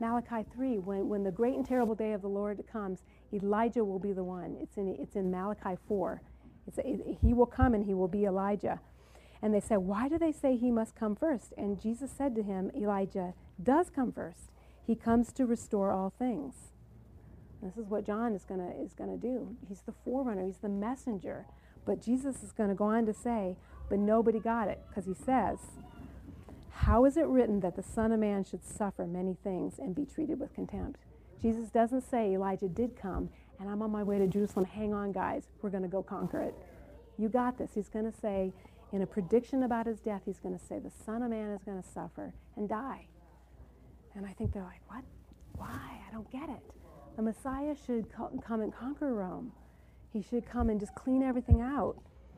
Malachi 3, when the great and terrible day of the Lord comes, Elijah will be the one. It's in Malachi 4. He will come and he will be Elijah. And they said, why do they say he must come first? And Jesus said to him, Elijah does come first. He comes to restore all things. This is what John is gonna do. He's the forerunner. He's the messenger. But Jesus is going to go on to say, but nobody got it, because he says, how is it written that the Son of Man should suffer many things and be treated with contempt? Jesus doesn't say Elijah did come, and I'm on my way to Jerusalem. Hang on, guys. We're going to go conquer it. You got this. He's going to say, in a prediction about his death, he's going to say, the Son of Man is going to suffer and die. And I think they're like, what? Why? I don't get it. The Messiah should come and conquer Rome. He should come and just clean everything out.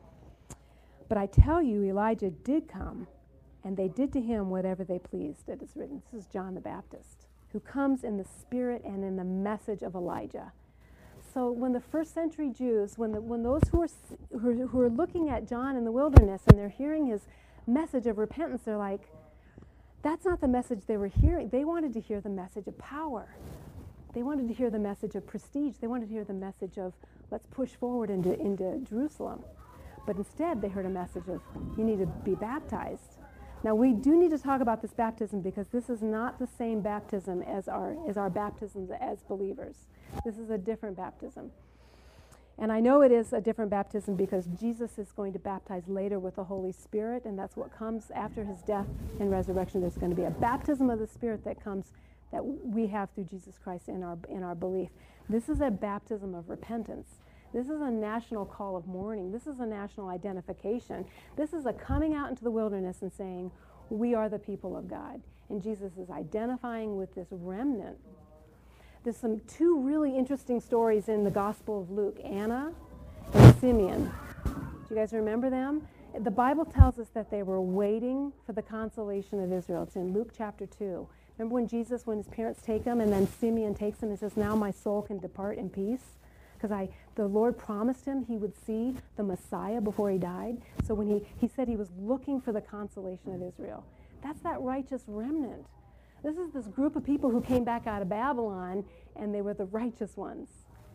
But I tell you, Elijah did come, and they did to him whatever they pleased. It is written. This is John the Baptist, who comes in the spirit and in the message of Elijah. So when the first century Jews, when those who are looking at John in the wilderness and they're hearing his message of repentance, they're like, that's not the message they were hearing. They wanted to hear the message of power. They wanted to hear the message of prestige. They wanted to hear the message of, let's push forward into Jerusalem. But instead, they heard a message of, you need to be baptized. Now, we do need to talk about this baptism because this is not the same baptism as our baptisms as believers. This is a different baptism. And I know it is a different baptism because Jesus is going to baptize later with the Holy Spirit, and that's what comes after his death and resurrection. There's going to be a baptism of the Spirit that comes, that we have through Jesus Christ in our belief. This is a baptism of repentance. This is a national call of mourning. This is a national identification. This is a coming out into the wilderness and saying, we are the people of God. And Jesus is identifying with this remnant. There's two really interesting stories in the Gospel of Luke, Anna and Simeon. Do you guys remember them? The Bible tells us that they were waiting for the consolation of Israel. It's in Luke chapter 2. Remember when his parents take him, and then Simeon takes him and says, now my soul can depart in peace? Because the Lord promised him he would see the Messiah before he died. So when he said he was looking for the consolation of Israel. That's that righteous remnant. This is this group of people who came back out of Babylon, and they were the righteous ones.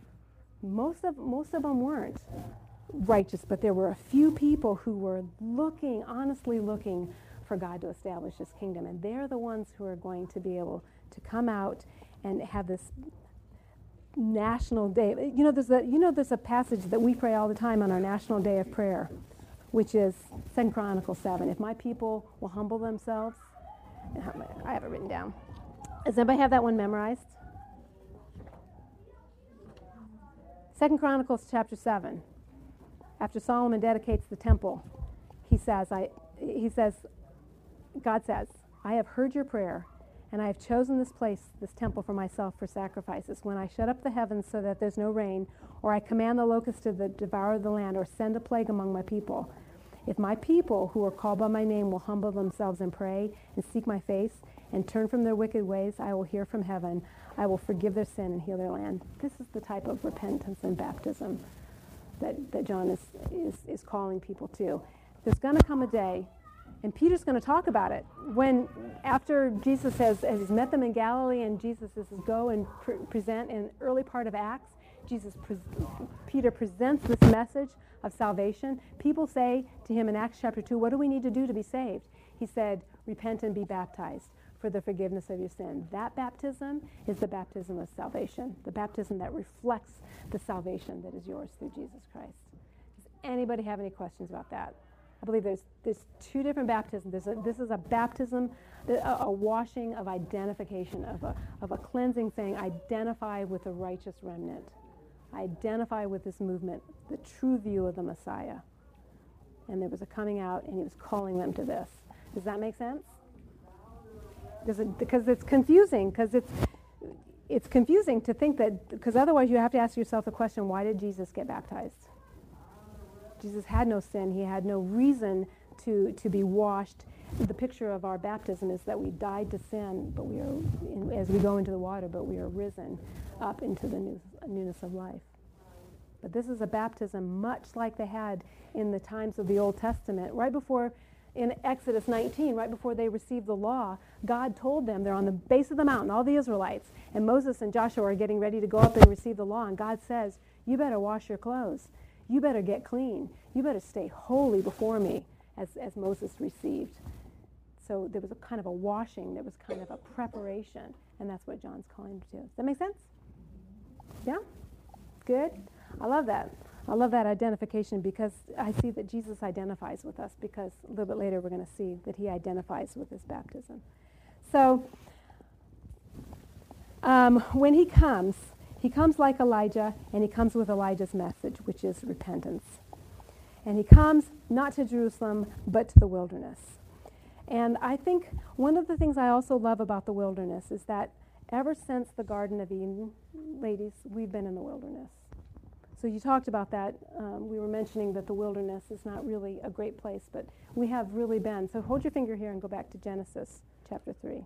Most of them weren't righteous, but there were a few people who were honestly looking for God to establish his kingdom. And they're the ones who are going to be able to come out and have this national day. There's a passage that we pray all the time on our national day of prayer, which is 2 Chronicles 7. If my people will humble themselves, I have it written down. Does anybody have that one memorized? 2 Chronicles chapter 7. After Solomon dedicates the temple, God says, I have heard your prayer, and I have chosen this temple for myself for sacrifices. When I shut up the heavens so that there's no rain, or I command the locusts to devour the land, or send a plague among my people, if my people who are called by my name will humble themselves and pray and seek my face and turn from their wicked ways, I will hear from heaven. I will forgive their sin and heal their land. This is the type of repentance and baptism that John is calling people to. There's going to come a day, and Peter's going to talk about it, when after Jesus has met them in Galilee and Jesus says, go and present in early part of Acts, Peter presents this message of salvation. People say to him in Acts chapter 2, what do we need to do to be saved? He said, repent and be baptized for the forgiveness of your sin. That baptism is the baptism of salvation, the baptism that reflects the salvation that is yours through Jesus Christ. Does anybody have any questions about that? I believe there's two different baptisms. This is a baptism, a washing of identification, of a cleansing, saying identify with the righteous remnant. Identify with this movement, the true view of the Messiah. And there was a coming out, and he was calling them to this. Does that make sense? Because it's confusing, because it's confusing to think that, because otherwise you have to ask yourself the question, why did Jesus get baptized? Jesus had no sin. He had no reason to be washed. The picture of our baptism is that we died to sin, but we are, as we go into the water, but we are risen up into the newness of life. But this is a baptism much like they had in the times of the Old Testament. Right before in Exodus 19, right before they received the law, God told them, they're on the base of the mountain, all the Israelites, and Moses and Joshua are getting ready to go up and receive the law, and God says, you better wash your clothes. You better get clean. You better stay holy before me, as Moses received. So there was a kind of a washing, there was kind of a preparation, and that's what John's calling to. Does that make sense? Yeah? Good? I love that. I love that identification because I see that Jesus identifies with us, because a little bit later we're going to see that he identifies with his baptism. So when he comes like Elijah, and he comes with Elijah's message, which is repentance. And he comes not to Jerusalem, but to the wilderness. And I think one of the things I also love about the wilderness is that ever since the Garden of Eden, ladies, we've been in the wilderness. So you talked about that. We were mentioning that the wilderness is not really a great place, but we have really been. So hold your finger here and go back to Genesis chapter 3.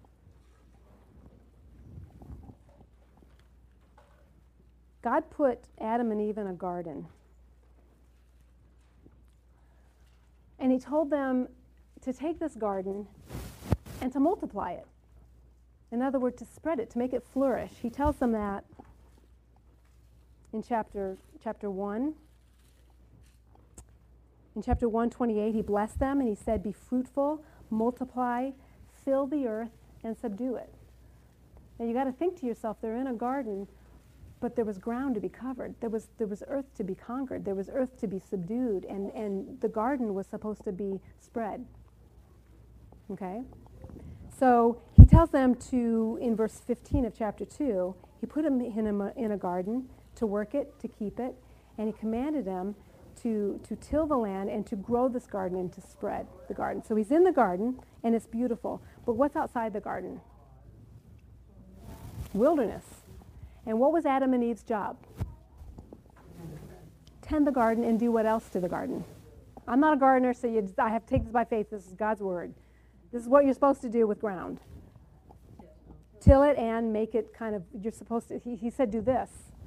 God put Adam and Eve in a garden. And he told them to take this garden and to multiply it. In other words, to spread it, to make it flourish. He tells them that in chapter 1. In chapter 1:28, he blessed them and he said, be fruitful, multiply, fill the earth, and subdue it. Now you got to think to yourself, they're in a garden, but there was ground to be covered. There was earth to be conquered. There was earth to be subdued, and the garden was supposed to be spread. Okay? So he tells them to, in verse 15 of chapter 2, he put him in a garden to work it, to keep it, and he commanded them to till the land and to grow this garden and to spread the garden. So he's in the garden, and it's beautiful. But what's outside the garden? Wilderness. And what was Adam and Eve's job? Tend the garden and do what else to the garden? I'm not a gardener, so I have to take this by faith. This is God's word. This is what you're supposed to do with ground. Till it and make it kind of, you're supposed to, he said do this.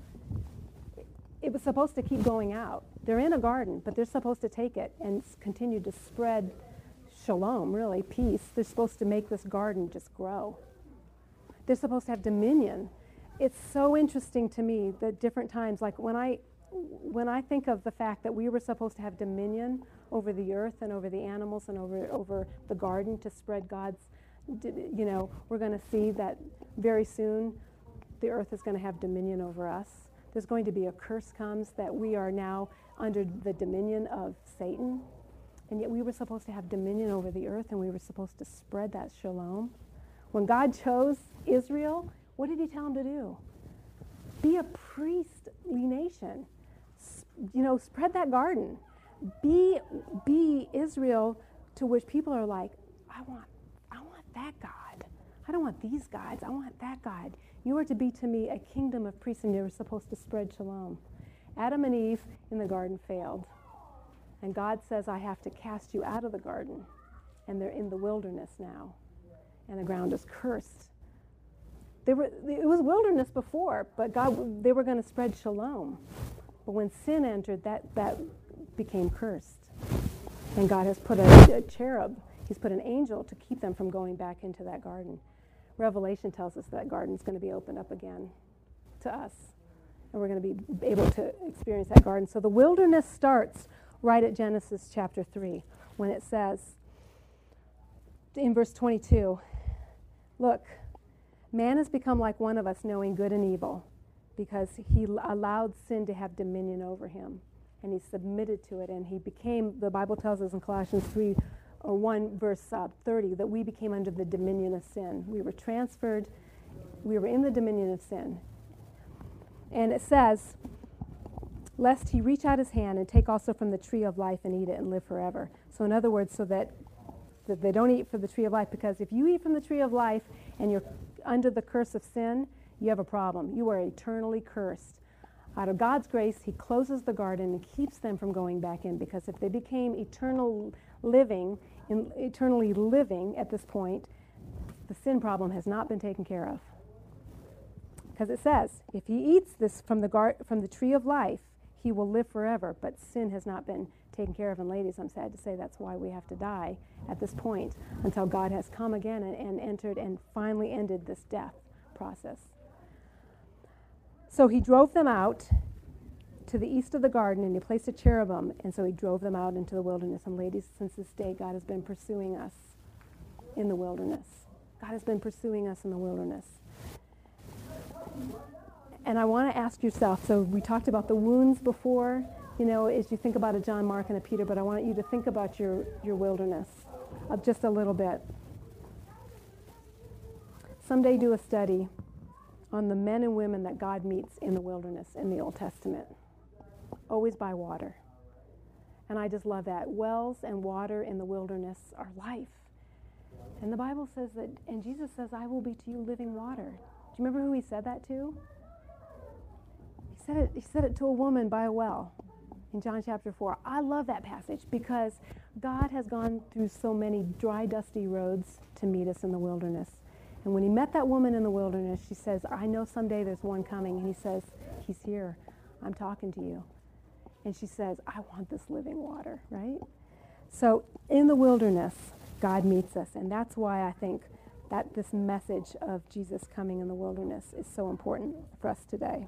It was supposed to keep going out. They're in a garden, but they're supposed to take it and continue to spread shalom, really, peace. They're supposed to make this garden just grow. They're supposed to have dominion. It's so interesting to me that different times, like when I think of the fact that we were supposed to have dominion over the earth and over the animals and over the garden to spread God's, we're going to see that very soon the earth is going to have dominion over us. There's going to be a curse comes that we are now under the dominion of Satan, and yet we were supposed to have dominion over the earth, and we were supposed to spread that shalom. When God chose Israel, what did he tell them to do? Be a priestly nation. Spread that garden. Be Israel, to which people are like, I want that God. I don't want these gods. I want that God. You are to be to me a kingdom of priests, and you were supposed to spread shalom. Adam and Eve in the garden failed. And God says, I have to cast you out of the garden. And they're in the wilderness now. And the ground is cursed. It was wilderness before, but they were going to spread shalom. But when sin entered, that became cursed. And God has put a cherub, he's put an angel to keep them from going back into that garden. Revelation tells us that garden is going to be opened up again to us. And we're going to be able to experience that garden. So the wilderness starts right at Genesis chapter 3, when it says, in verse 22, look, man has become like one of us, knowing good and evil, because he allowed sin to have dominion over him, and he submitted to it, and he became, the Bible tells us in Colossians 3, or 1, verse 30, that we became under the dominion of sin. We were transferred, we were in the dominion of sin. And it says, lest he reach out his hand and take also from the tree of life and eat it and live forever. So in other words, so that they don't eat from the tree of life, because if you eat from the tree of life and you're under the curse of sin, you have a problem. You are eternally cursed. Out of God's grace, he closes the garden and keeps them from going back in, because if they became eternally living at this point, the sin problem has not been taken care of. Because it says, if he eats this from the tree of life, he will live forever, but sin has not been taken care of. And ladies, I'm sad to say that's why we have to die at this point, until God has come again and entered and finally ended this death process. So he drove them out to the east of the garden, and he placed a cherubim, and so he drove them out into the wilderness. And ladies, since this day, God has been pursuing us in the wilderness. God has been pursuing us in the wilderness. And I want to ask yourself, so we talked about the wounds before, as you think about a John, Mark, and a Peter, but I want you to think about your wilderness just a little bit. Someday do a study on the men and women that God meets in the wilderness in the Old Testament. Always by water. And I just love that. Wells and water in the wilderness are life. And the Bible says that, and Jesus says, I will be to you living water. Do you remember who he said that to? He said it to a woman by a well in John chapter 4. I love that passage because God has gone through so many dry, dusty roads to meet us in the wilderness. And when he met that woman in the wilderness, she says, I know someday there's one coming. And he says, he's here. I'm talking to you. And she says, I want this living water, right? So in the wilderness, God meets us. And that's why I think that this message of Jesus coming in the wilderness is so important for us today.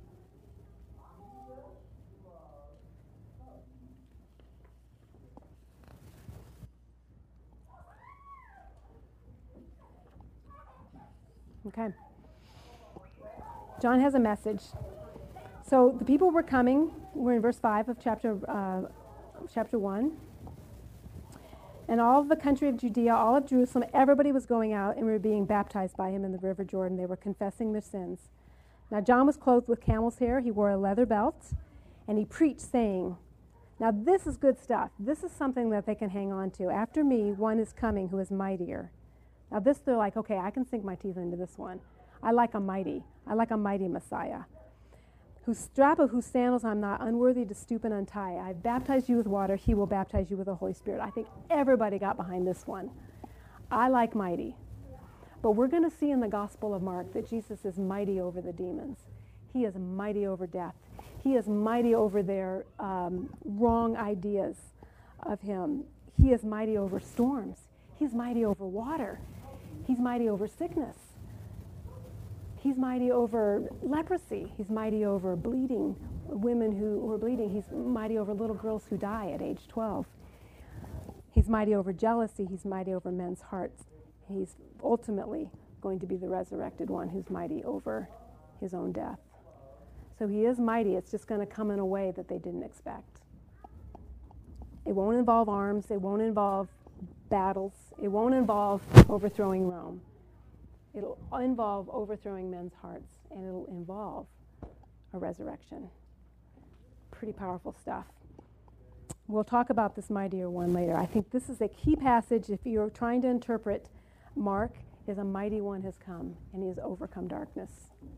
Okay. John has a message. So the people were coming. We're in verse 5 of chapter 1. And all of the country of Judea, all of Jerusalem, everybody was going out and were being baptized by him in the river Jordan. They were confessing their sins. Now John was clothed with camel's hair. He wore a leather belt. And he preached, saying, now this is good stuff. This is something that they can hang on to. After me, one is coming who is mightier. Now this, they're like, okay, I can sink my teeth into this one. I like a mighty Messiah. Whose strap of whose sandals I'm not unworthy to stoop and untie. I've baptized you with water. He will baptize you with the Holy Spirit. I think everybody got behind this one. I like mighty. But we're going to see in the Gospel of Mark that Jesus is mighty over the demons. He is mighty over death. He is mighty over their wrong ideas of him. He is mighty over storms. He's mighty over water. He's mighty over sickness. He's mighty over leprosy. He's mighty over bleeding, women who are bleeding. He's mighty over little girls who die at age 12. He's mighty over jealousy. He's mighty over men's hearts. He's ultimately going to be the resurrected one who's mighty over his own death. So he is mighty. It's just going to come in a way that they didn't expect. It won't involve arms. It won't involve battles. It won't involve overthrowing Rome. It'll involve overthrowing men's hearts, and it'll involve a resurrection. Pretty powerful stuff. We'll talk about this mightier one later. I think this is a key passage if you're trying to interpret Mark, is a mighty one has come, and he has overcome darkness.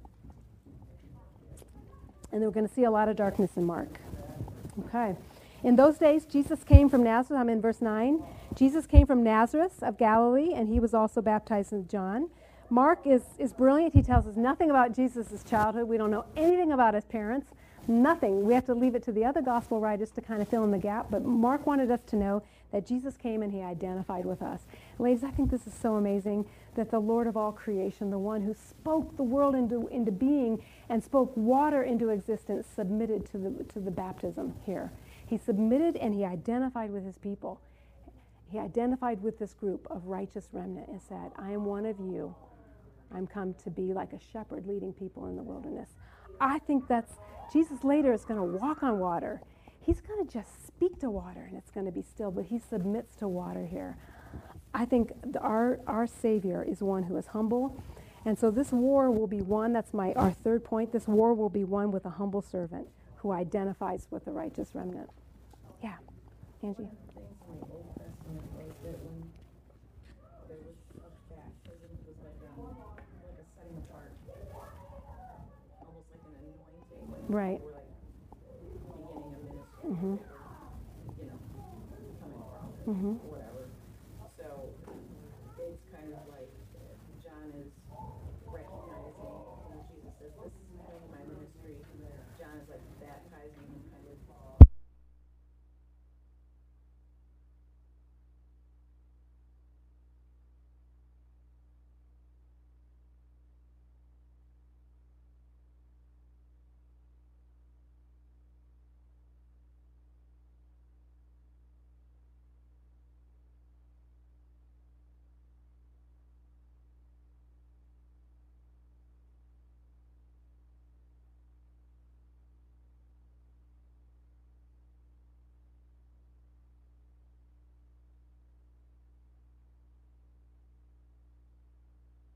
And we're going to see a lot of darkness in Mark. Okay. In those days, Jesus came from Nazareth. I'm in verse 9. Jesus came from Nazareth of Galilee, and he was also baptized with John. Mark is brilliant. He tells us nothing about Jesus' childhood. We don't know anything about his parents. Nothing. We have to leave it to the other gospel writers to kind of fill in the gap. But Mark wanted us to know that Jesus came and he identified with us. Ladies, I think this is so amazing that the Lord of all creation, the one who spoke the world into being and spoke water into existence, submitted to the baptism here. He submitted and he identified with his people. He identified with this group of righteous remnant and said, I am one of you. I'm come to be like a shepherd leading people in the wilderness. I think that's, Jesus later is going to walk on water. He's going to just speak to water and it's going to be still, but he submits to water here. I think our Savior is one who is humble. And so this war will be won. That's our third point. This war will be won with a humble servant who identifies with the righteous remnant. Yeah, Angie. One of the things in the Old Testament was that when there was a baptism, it was like a setting apart, almost like an anointing. When Right. people were like beginning a ministry, Mm-hmm. coming from, Mm-hmm. or